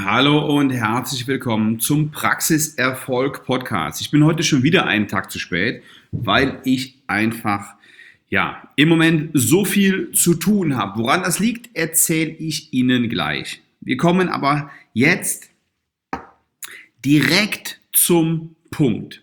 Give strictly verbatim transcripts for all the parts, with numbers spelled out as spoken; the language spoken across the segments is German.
Hallo und herzlich willkommen zum Praxiserfolg Podcast. Ich bin heute schon wieder einen Tag zu spät, weil ich einfach ja im Moment so viel zu tun habe. Woran das liegt, erzähle ich Ihnen gleich. Wir kommen aber jetzt direkt zum Punkt.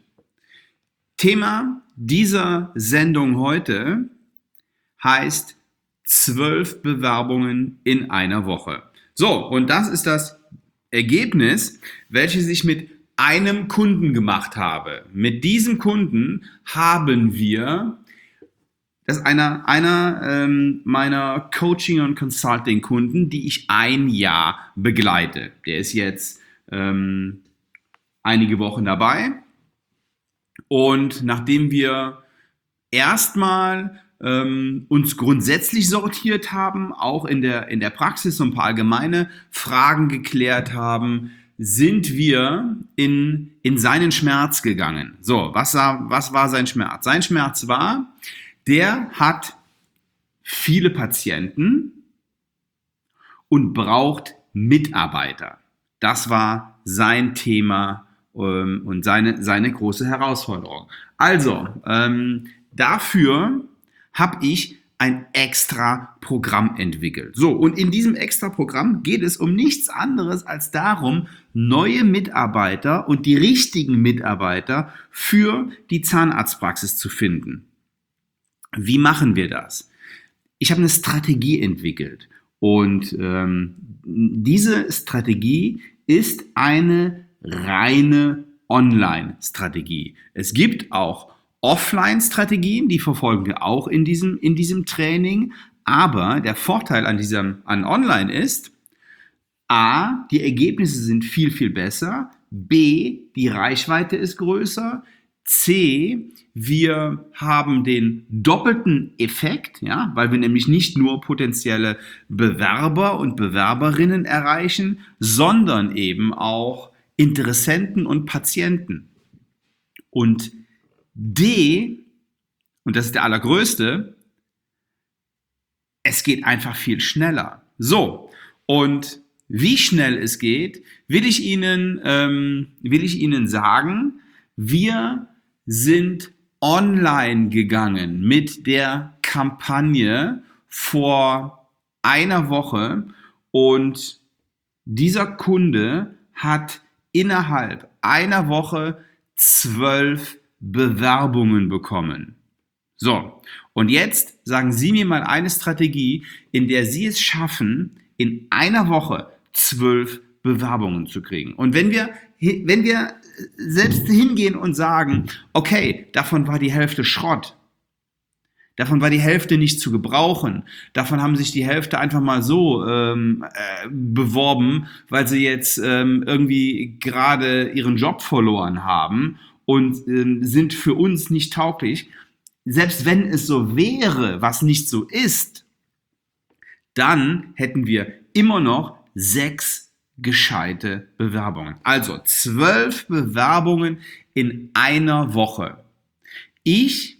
Thema dieser Sendung heute heißt zwölf Bewerbungen in einer Woche. So, und das ist das Ergebnis, welches ich mit einem Kunden gemacht habe. Mit diesem Kunden haben wir, das ist einer, einer ähm, meiner Coaching- und Consulting-Kunden, die ich ein Jahr begleite. Der ist jetzt ähm, einige Wochen dabei. Und nachdem wir erstmal ähm, uns grundsätzlich sortiert haben, auch in der, in der Praxis so ein paar allgemeine Fragen geklärt haben, sind wir in, in seinen Schmerz gegangen. So, was war, was war sein Schmerz? Sein Schmerz war, der hat viele Patienten und braucht Mitarbeiter. Das war sein Thema ähm, und seine, seine große Herausforderung. Also, ähm, dafür habe ich ein extra Programm entwickelt. So, und in diesem extra Programm geht es um nichts anderes als darum, neue Mitarbeiter und die richtigen Mitarbeiter für die Zahnarztpraxis zu finden. Wie machen wir das? Ich habe eine Strategie entwickelt und ähm, diese Strategie ist eine reine Online-Strategie. Es gibt auch Offline-Strategien, die verfolgen wir auch in diesem, in diesem Training, aber der Vorteil an diesem, an Online ist, A, die Ergebnisse sind viel, viel besser, B, die Reichweite ist größer, C, wir haben den doppelten Effekt, ja, weil wir nämlich nicht nur potenzielle Bewerber und Bewerberinnen erreichen, sondern eben auch Interessenten und Patienten. Und D, und das ist der allergrößte, es geht einfach viel schneller. So, und wie schnell es geht, will ich Ihnen, ähm, will ich Ihnen sagen, wir sind online gegangen mit der Kampagne vor einer Woche und dieser Kunde hat innerhalb einer Woche zwölf Bewerbungen bekommen. So, und jetzt sagen Sie mir mal eine Strategie, in der Sie es schaffen, in einer Woche zwölf Bewerbungen zu kriegen. Und wenn wir, wenn wir selbst hingehen und sagen, okay, davon war die Hälfte Schrott, davon war die Hälfte nicht zu gebrauchen, davon haben sich die Hälfte einfach mal so ähm, äh, beworben, weil sie jetzt ähm, irgendwie gerade ihren Job verloren haben und ähm, sind für uns nicht tauglich. Selbst wenn es so wäre, was nicht so ist, dann hätten wir immer noch sechs gescheite Bewerbungen. Also zwölf Bewerbungen in einer Woche. Ich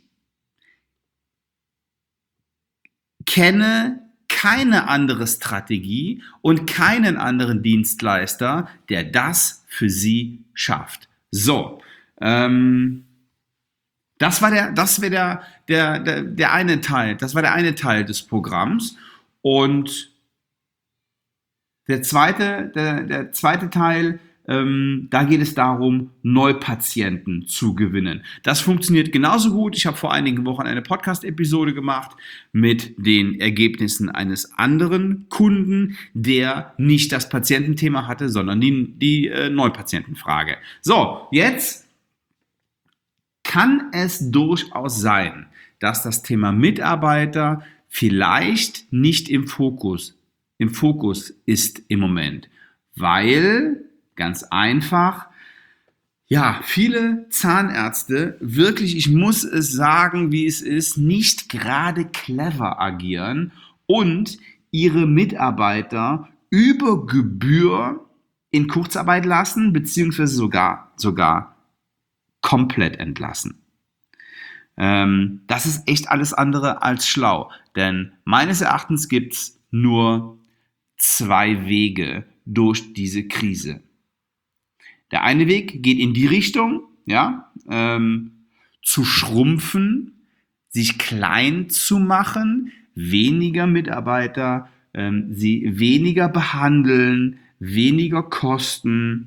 kenne keine andere Strategie und keinen anderen Dienstleister, der das für Sie schafft. So, ähm, das war der, das wäre der, der, der, der eine Teil, das war der eine Teil des Programms. Und der zweite, der, der zweite Teil, ähm, da geht es darum, Neupatienten zu gewinnen. Das funktioniert genauso gut. Ich habe vor einigen Wochen eine Podcast-Episode gemacht mit den Ergebnissen eines anderen Kunden, der nicht das Patiententhema hatte, sondern die, die äh, Neupatientenfrage. So, jetzt kann es durchaus sein, dass das Thema Mitarbeiter vielleicht nicht im Fokus, im Fokus ist im Moment, weil ganz einfach, ja, viele Zahnärzte wirklich, ich muss es sagen, wie es ist, nicht gerade clever agieren und ihre Mitarbeiter über Gebühr in Kurzarbeit lassen, beziehungsweise sogar, sogar komplett entlassen. Ähm, das ist echt alles andere als schlau, denn meines Erachtens gibt es nur zwei Wege, durch diese Krise. Der eine Weg geht in die Richtung, ja, ähm, zu schrumpfen, sich klein zu machen, weniger Mitarbeiter, ähm, sie weniger behandeln, weniger Kosten,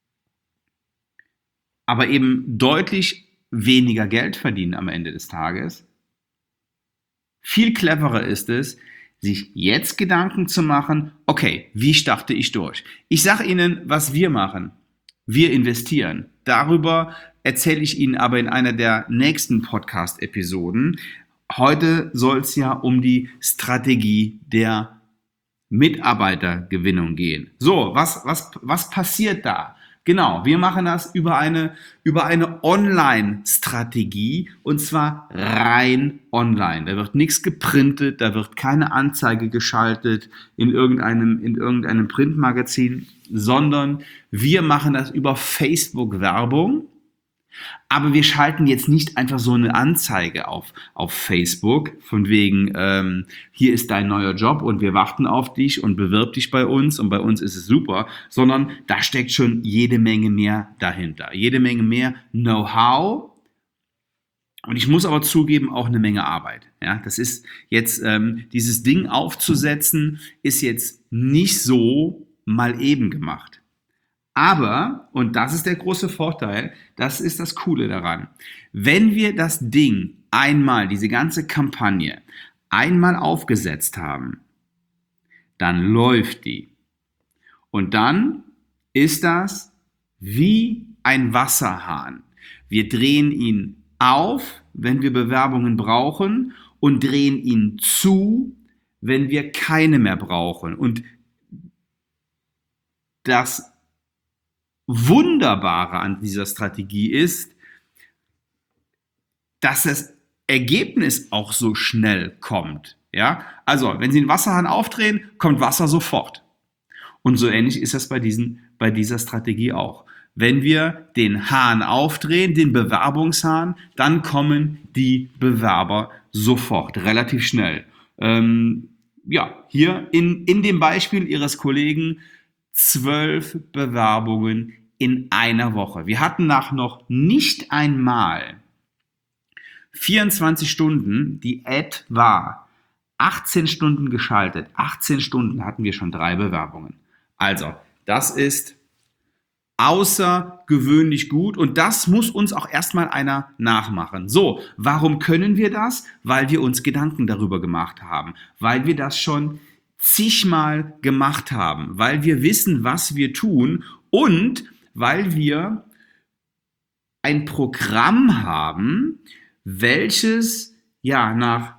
aber eben deutlich weniger Geld verdienen am Ende des Tages. Viel cleverer ist es, sich jetzt Gedanken zu machen, okay, wie starte ich durch? Ich sage Ihnen, was wir machen. Wir investieren. Darüber erzähle ich Ihnen aber in einer der nächsten Podcast-Episoden. Heute soll es ja um die Strategie der Mitarbeitergewinnung gehen. So, was, was, was passiert da? Genau, wir machen das über eine, über eine Online-Strategie und zwar rein online. Da wird nichts geprintet, da wird keine Anzeige geschaltet in irgendeinem, in irgendeinem Printmagazin, sondern wir machen das über Facebook-Werbung. Aber wir schalten jetzt nicht einfach so eine Anzeige auf, auf Facebook, von wegen, ähm, hier ist dein neuer Job und wir warten auf dich und bewirb dich bei uns und bei uns ist es super, sondern da steckt schon jede Menge mehr dahinter. Jede Menge mehr Know-how und ich muss aber zugeben, auch eine Menge Arbeit. Ja, das ist jetzt, ähm, dieses Ding aufzusetzen, ist jetzt nicht so mal eben gemacht. Aber, und das ist der große Vorteil, das ist das Coole daran, wenn wir das Ding einmal, diese ganze Kampagne, einmal aufgesetzt haben, dann läuft die. Und dann ist das wie ein Wasserhahn. Wir drehen ihn auf, wenn wir Bewerbungen brauchen und drehen ihn zu, wenn wir keine mehr brauchen. Und das Wunderbare an dieser Strategie ist, dass das Ergebnis auch so schnell kommt. Ja? Also, wenn Sie den Wasserhahn aufdrehen, kommt Wasser sofort. Und so ähnlich ist das bei, diesen, bei dieser Strategie auch. Wenn wir den Hahn aufdrehen, den Bewerbungshahn, dann kommen die Bewerber sofort, relativ schnell. Ähm, ja, hier in, in dem Beispiel Ihres Kollegen zwölf Bewerbungen in einer Woche. Wir hatten nach noch nicht einmal vierundzwanzig Stunden, die Ad war achtzehn Stunden geschaltet. achtzehn Stunden hatten wir schon drei Bewerbungen. Also, das ist außergewöhnlich gut und das muss uns auch erstmal einer nachmachen. So, warum können wir das? Weil wir uns Gedanken darüber gemacht haben, weil wir das schon zigmal gemacht haben, weil wir wissen, was wir tun und weil wir ein Programm haben, welches ja nach,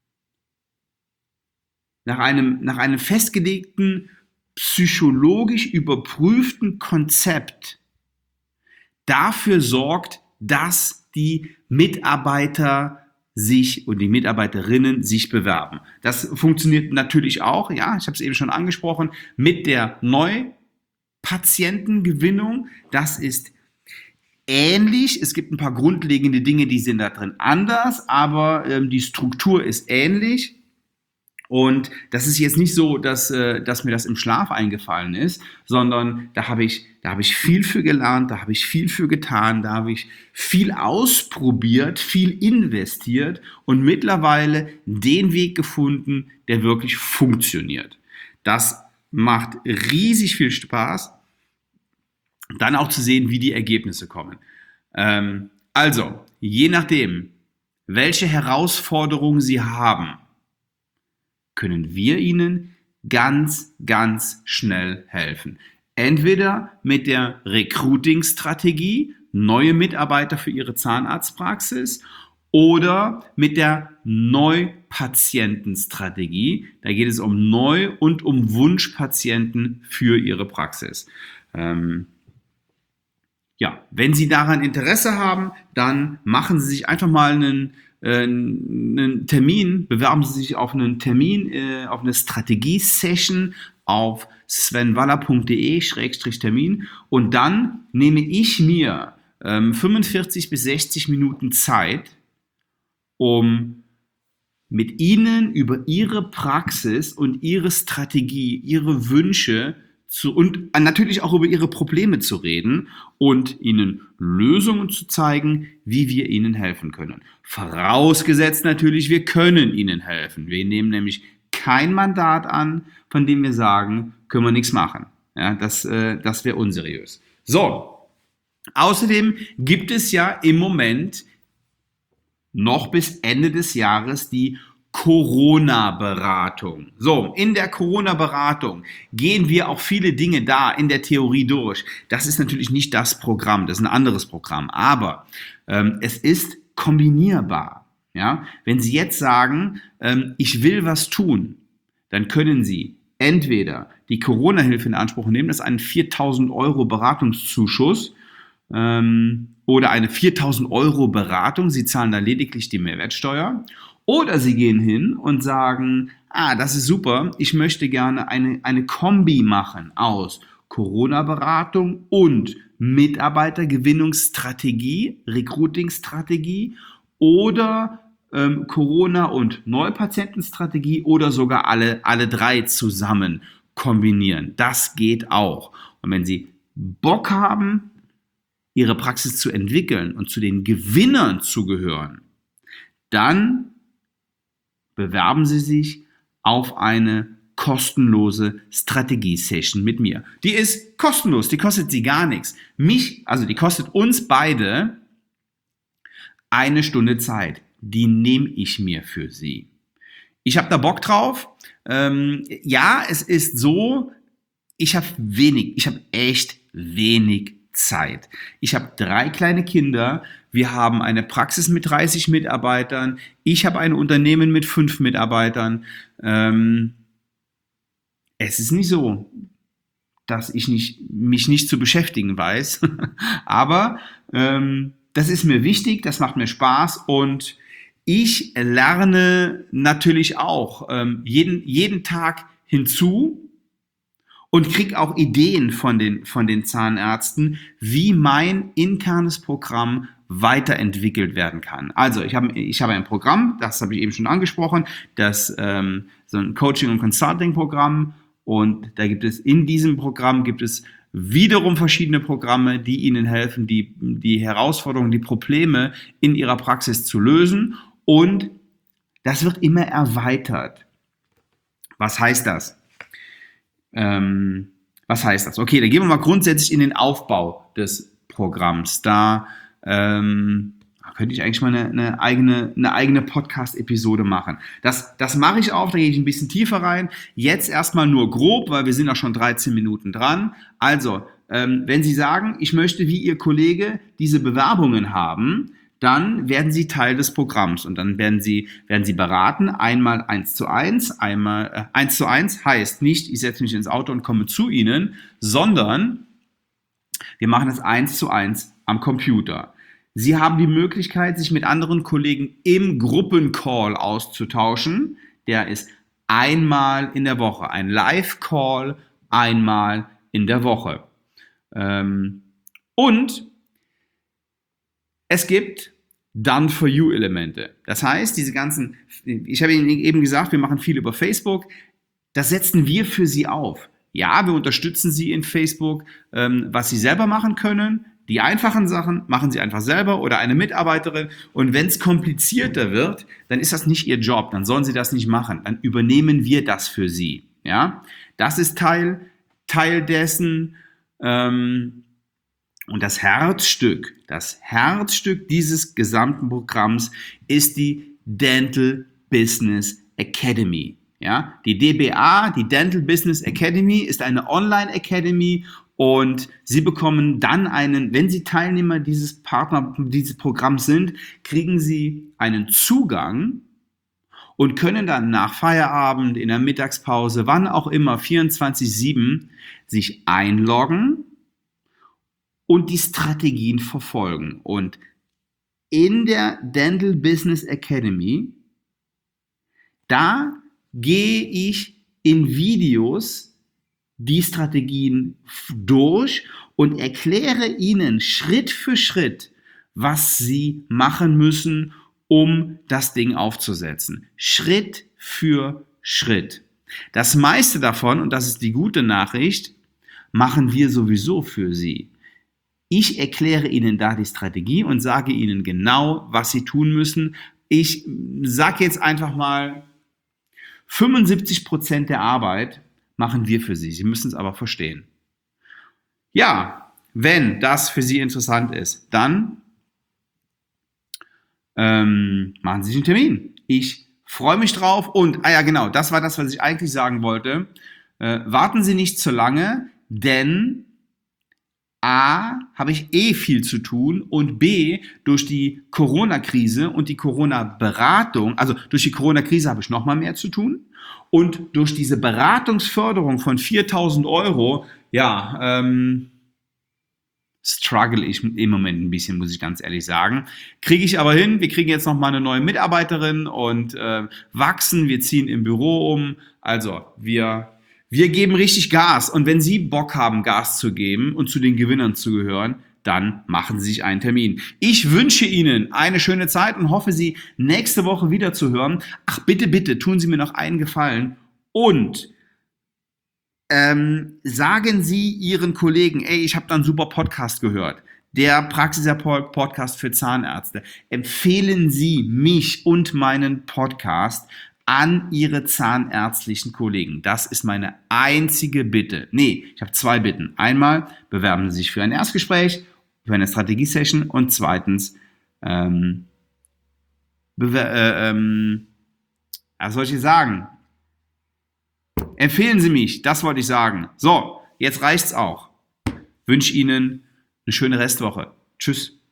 nach, einem, nach einem festgelegten, psychologisch überprüften Konzept dafür sorgt, dass die Mitarbeiter sich und die Mitarbeiterinnen sich bewerben. Das funktioniert natürlich auch, ja, ich habe es eben schon angesprochen, mit der Neupatientengewinnung. Das ist ähnlich. Es gibt ein paar grundlegende Dinge, die sind da drin anders, aber ähm, die Struktur ist ähnlich. Und das ist jetzt nicht so, dass, äh, dass mir das im Schlaf eingefallen ist, sondern da habe ich, da habe ich viel für gelernt, da habe ich viel für getan, da habe ich viel ausprobiert, viel investiert und mittlerweile den Weg gefunden, der wirklich funktioniert. Das macht riesig viel Spaß, dann auch zu sehen, wie die Ergebnisse kommen. Ähm, also, je nachdem, welche Herausforderungen Sie haben, können wir Ihnen ganz, ganz schnell helfen. Entweder mit der Recruiting-Strategie, neue Mitarbeiter für Ihre Zahnarztpraxis, oder mit der Neupatientenstrategie. Da geht es um Neu- und um Wunschpatienten für Ihre Praxis. Ähm, ja, wenn Sie daran Interesse haben, dann machen Sie sich einfach mal einen einen Termin, bewerben Sie sich auf einen Termin, äh, auf eine Strategie-Session auf svenwaller punkt de Schrägstrich Termin und dann nehme ich mir ähm, fünfundvierzig bis sechzig Minuten Zeit, um mit Ihnen über Ihre Praxis und Ihre Strategie, Ihre Wünsche zu, und natürlich auch über ihre Probleme zu reden und ihnen Lösungen zu zeigen, wie wir ihnen helfen können. Vorausgesetzt natürlich, wir können ihnen helfen. Wir nehmen nämlich kein Mandat an, von dem wir sagen, können wir nichts machen. Ja, das, äh, das wäre unseriös. So, außerdem gibt es ja im Moment noch bis Ende des Jahres die Corona-Beratung. So, in der Corona-Beratung gehen wir auch viele Dinge da in der Theorie durch. Das ist natürlich nicht das Programm, das ist ein anderes Programm, aber ähm, es ist kombinierbar. Ja? Wenn Sie jetzt sagen, ähm, ich will was tun, dann können Sie entweder die Corona-Hilfe in Anspruch nehmen, das ist ein viertausend Euro Beratungszuschuss, ähm, oder eine viertausend Euro Beratung, Sie zahlen da lediglich die Mehrwertsteuer. Oder Sie gehen hin und sagen, ah, das ist super, ich möchte gerne eine, eine Kombi machen aus Corona-Beratung und Mitarbeitergewinnungsstrategie, Recruiting-Strategie oder ähm, Corona- und Neupatientenstrategie oder sogar alle, alle drei zusammen kombinieren. Das geht auch. Und wenn Sie Bock haben, Ihre Praxis zu entwickeln und zu den Gewinnern zu gehören, dann bewerben Sie sich auf eine kostenlose Strategie-Session mit mir. Die ist kostenlos, die kostet Sie gar nichts. Mich, also die kostet uns beide eine Stunde Zeit. Die nehme ich mir für Sie. Ich habe da Bock drauf. Ähm, ja, es ist so, ich habe wenig, ich habe echt wenig Zeit. Ich habe drei kleine Kinder, wir haben eine Praxis mit dreißig Mitarbeitern, ich habe ein Unternehmen mit fünf Mitarbeitern. Ähm, es ist nicht so, dass ich nicht, mich nicht zu beschäftigen weiß, aber ähm, das ist mir wichtig, das macht mir Spaß und ich lerne natürlich auch ähm, jeden, jeden Tag hinzu, und kriege auch Ideen von den, von den Zahnärzten, wie mein internes Programm weiterentwickelt werden kann. Also ich habe ich habe ein Programm, das habe ich eben schon angesprochen, das ähm, so ein Coaching- und Consulting-Programm, und da gibt es in diesem Programm gibt es wiederum verschiedene Programme, die Ihnen helfen, die, die Herausforderungen, die Probleme in Ihrer Praxis zu lösen, und das wird immer erweitert. Was heißt das? Ähm, was heißt das? Okay, dann gehen wir mal grundsätzlich in den Aufbau des Programms. Da ähm, könnte ich eigentlich mal eine, eine eigene, eine eigene Podcast-Episode machen. Das, das mache ich auch, da gehe ich ein bisschen tiefer rein. Jetzt erstmal nur grob, weil wir sind auch schon dreizehn Minuten dran. Also, ähm, wenn Sie sagen, ich möchte wie Ihr Kollege diese Bewerbungen haben, dann werden Sie Teil des Programms und dann werden Sie, werden Sie beraten, einmal eins zu eins, einmal äh, eins zu eins heißt nicht, ich setze mich ins Auto und komme zu Ihnen, sondern wir machen das eins zu eins am Computer. Sie haben die Möglichkeit, sich mit anderen Kollegen im Gruppencall auszutauschen. Der ist einmal in der Woche, ein Live-Call einmal in der Woche. Ähm, und es gibt Done-for-You-Elemente. Das heißt, diese ganzen, ich habe Ihnen eben gesagt, wir machen viel über Facebook, das setzen wir für Sie auf. Ja, wir unterstützen Sie in Facebook, ähm, was Sie selber machen können. Die einfachen Sachen machen Sie einfach selber oder eine Mitarbeiterin. Und wenn es komplizierter wird, dann ist das nicht Ihr Job, dann sollen Sie das nicht machen. Dann übernehmen wir das für Sie. Ja, das ist Teil, Teil dessen. Ähm, Und das Herzstück, das Herzstück dieses gesamten Programms ist die Dental Business Academy. Ja, die D B A, die Dental Business Academy, ist eine Online-Academy und Sie bekommen dann einen, wenn Sie Teilnehmer dieses Partner, dieses Programms sind, kriegen Sie einen Zugang und können dann nach Feierabend, in der Mittagspause, wann auch immer, vierundzwanzig sieben sich einloggen und die Strategien verfolgen. Und in der Dental Business Academy, da gehe ich in Videos die Strategien durch und erkläre Ihnen Schritt für Schritt, was Sie machen müssen, um das Ding aufzusetzen. Schritt für Schritt. Das meiste davon, und das ist die gute Nachricht, machen wir sowieso für Sie. Ich erkläre Ihnen da die Strategie und sage Ihnen genau, was Sie tun müssen. Ich sage jetzt einfach mal, fünfundsiebzig Prozent der Arbeit machen wir für Sie. Sie müssen es aber verstehen. Ja, wenn das für Sie interessant ist, dann ähm, machen Sie sich einen Termin. Ich freue mich drauf und, ah ja genau, das war das, was ich eigentlich sagen wollte. Äh, warten Sie nicht zu lange, denn A, habe ich eh viel zu tun und B, durch die Corona-Krise und die Corona-Beratung, also durch die Corona-Krise habe ich nochmal mehr zu tun und durch diese Beratungsförderung von viertausend Euro, ja, ähm, struggle ich im Moment ein bisschen, muss ich ganz ehrlich sagen. Kriege ich aber hin, wir kriegen jetzt nochmal eine neue Mitarbeiterin und äh, wachsen, wir ziehen im Büro um, also wir... Wir geben richtig Gas und wenn Sie Bock haben, Gas zu geben und zu den Gewinnern zu gehören, dann machen Sie sich einen Termin. Ich wünsche Ihnen eine schöne Zeit und hoffe, Sie nächste Woche wieder zu hören. Ach, bitte, bitte, tun Sie mir noch einen Gefallen und ähm, sagen Sie Ihren Kollegen, ey, ich habe da einen super Podcast gehört. Der Praxiserfolg-Podcast für Zahnärzte. Empfehlen Sie mich und meinen Podcast an Ihre zahnärztlichen Kollegen. Das ist meine einzige Bitte. Nee, ich habe zwei Bitten. Einmal bewerben Sie sich für ein Erstgespräch, für eine Strategie-Session und zweitens, ähm, bewer- äh, ähm, was soll ich sagen? Empfehlen Sie mich, das wollte ich sagen. So, jetzt reicht's auch. Wünsche Ihnen eine schöne Restwoche. Tschüss.